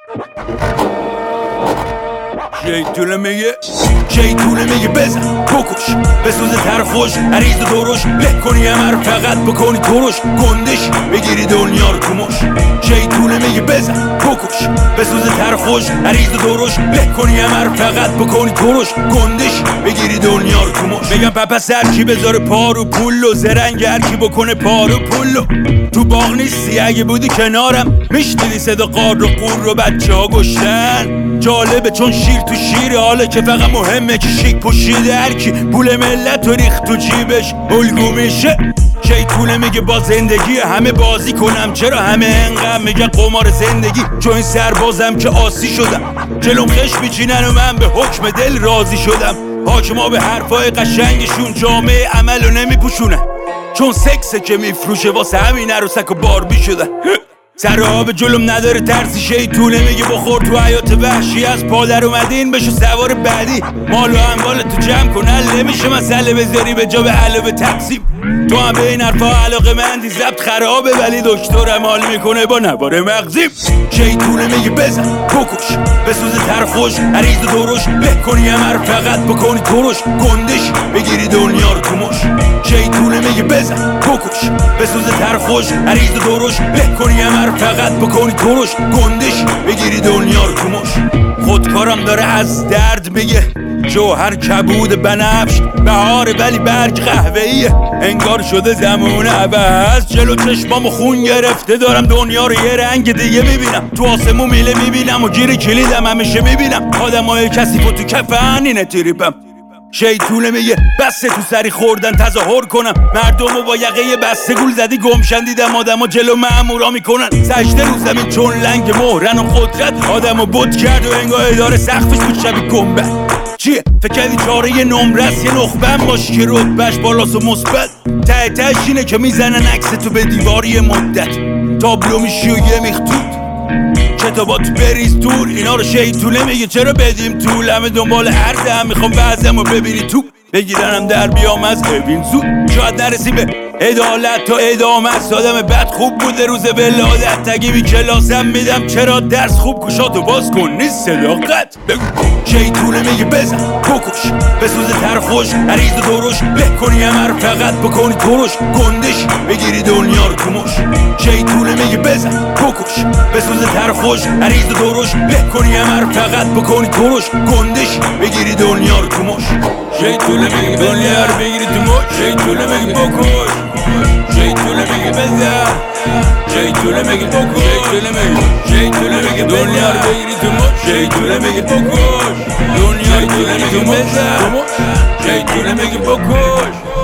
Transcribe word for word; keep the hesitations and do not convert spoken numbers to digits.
شیطونه میگه شیطونه میگه بزن بکش بسوز تر خوش عریض و درش له کنی همه رو فقط بکنی ترش گندش بگیری دنیا رو کمش شیطونه میگه بزن بکش بسوز تر خوش عریض و درش له کنی همه رو فقط بکنی ترش گندش بگیری دنیا رو کمش بگم پپس هر کی بذاره پارو پولو زرنگ هر کی بکنه پارو پولو تو باغ نیستی اگه بودی کنارم میشنیدی صدا قار و قور رو بچه ها گشتن جالبه چون شیر تو شیره حالا که فقط مهمه که شیک پوشیده هرکی پول ملت و ریخت تو جیبش الگو میشه شیطونه میگه با زندگی همه بازی کنم چرا همه انقدر میگن قمار زندگی چون این سربازم که آسی شدم جلوم خش میچینن و من به حکم دل راضی شدم حاکما به حرفای قشنگشون جامعه عملو نمیپوشونن چون سکسه که میفروشه واسه همین عروسک و باربی شدن سر آب جلوم نداره ترسی شیطونه میگه بخور تو حیات وحشی از پادر اومدین بشو سوار بعدی مال و اموال تو جمع کن حل نمیشه مسئله بذاری به جا به علاوه تقسیم تو هم به این حرفا علاقه مندی ضبط خرابه ولی دکترم حال میکنه با نوار مغزیم شیطونه میگه بزن بکش بسوز تر خوش عریض و درش له کنی همه رو فقط بکنی ترش گندش بگیری دنیا رو کمش شیطونه میگه بزن بکش بسوز تر خوش عریض و درش له کنی همه رو فقط بکنی ترش گندش بگیری دنیا رو کمش خودکارم داره از درد میگه جوهر کبود بنفش بهاره ولی برگ قهوه‌ایه انگار شده زمان عوض جلو چشمامو خون گرفته دارم دنیا رو یه رنگ دیگه میبینم تو آسمون میله میبینم و گیر کلیدم همیشه میبینم آدمای کثیف و تو کفن اینه تریپم شیطونه میگه بسه تو سری خوردن تظاهر کنم مردمو با یقه بسته گول زدی گمشن دیدم آدما جلو مامورا میکنن سجده رو زمین چون لنگ مهرن و قدرت آدمو بت کرد و انگار اداره سقفش بود شبیه گنبد چیه فکر کردی چاره یه نمرس یه نخبه باش که رتبهش بالاست و مثبت ته تهش اینه که میزنن عکس تو به دیواری مدت تابلو میشی و یه میختود کتابات بریز دور اینا رو شیطونه میگه چرا بدیم طول همه دنبال عرضه هم میخوام بعضم رو ببینی تو بگیرنم در بیام از ببین زود شاید نرسی به عدالت تا ادامه است آدم بد خوب بوده روز ولادت تگی بی کلاسم میدم چرا درس خوب کشاتو باز کن نیست صداقت بگو شیطونه میگه بزن بکش بسوز تر خوش عریض و درش له کنی همه رو فقط بکنی ترش گندش بگیری دنیا رو کمش شیطونه میگه بزن بکش بسوز تر خوش عریض و درش له کنی همه رو فقط بکنی ترش گندش بگیری دنیا رو کمش شیطونه میگه دنیا رو بگیری تو مش شیطونه میگه بکش شیطونه میگه بزن شیطونه میگه بکش شیطونه میگه شیطونه میگه دنیا رو بگیری تو مش شیطونه میگه بکش دنیا رو بگیری تو مش شیطونه میگه بکش